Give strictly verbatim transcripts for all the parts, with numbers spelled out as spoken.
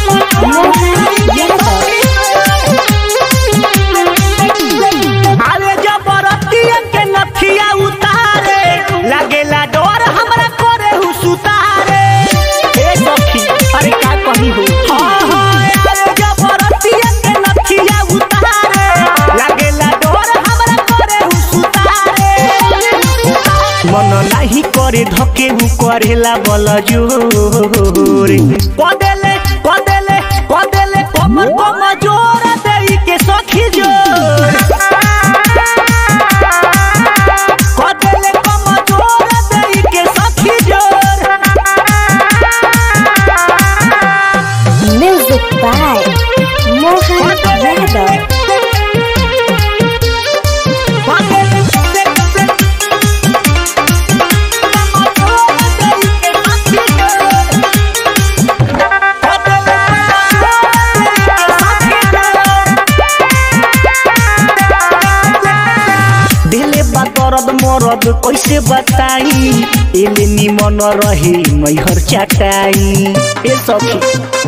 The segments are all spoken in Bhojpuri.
अरे जबरतिया के नथिया उतारे लागेला डर हमरा करे हु सुतारे ए सखी अरे का कही हो हां हां अरे जबरतिया के नथिया उतारे लागेला डर हमरा करे हु सुतारे मन नाही करे धके हु करेला बल जोरे कदेले कदेले कदेले कमर कम जोर देई के सखी जोर कदेले कम जोर देई के सखी जोर Music by Mohan Yadav. दर्द मरद कैसे बताई एले निमन रहे मैहर चाटाई ए सखी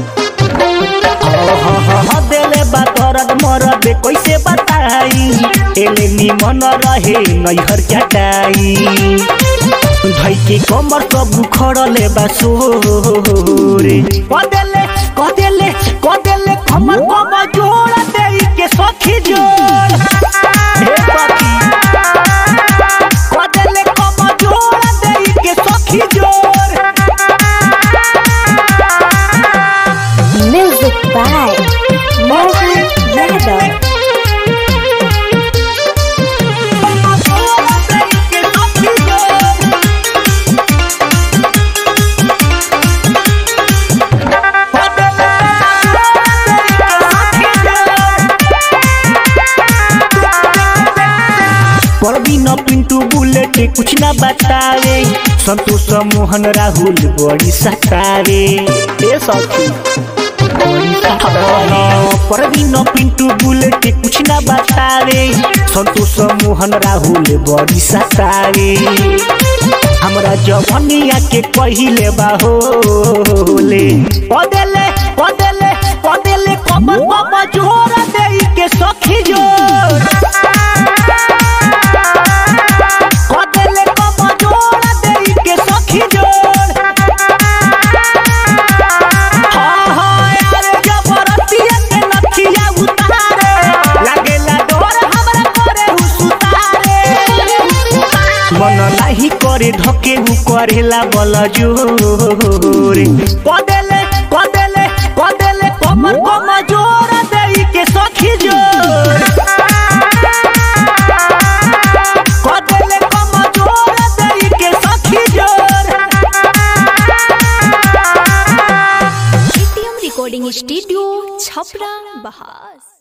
देले बा दर्द मरद कैसे बताई एले निमन रहे मैहर चाटाई भाई के कमर सब खड़ले बा सोरे कदेले कदेले कदेले कमर कम जोड़ देई के सखी जोड़ हे सखी कदेले कम जोड़ देई के सखी जोड़ Music by Mohan Yadav. Parveen Pintu bullet कुछ ना बतावे संतोष मोहन राहुल बड़ी सतावे ए सखी बड़ी सतावे परवीन पिंटू बुलेट कुछ ना बतावे संतोष मोहन राहुल बड़ी सतावे हमरा जवानिया के पहिले बाहोले कदेले कदेले कदेले कमर कम जोर देई के सखी जोर कदेले कम जोर देई के सखी जोर हां हां अरे जबरतिया के नथिया उतारे लागेला डर हमरा करे हु सुतारे मन नाही करे धके हु करेला बल जोरे कदेले कदेले कदेले कमर कम जोर देई के सखी जोर कदेले कम जोर देई के सखी जोर एटीएम रिकॉर्डिंग स्टूडियो छपरा बहास।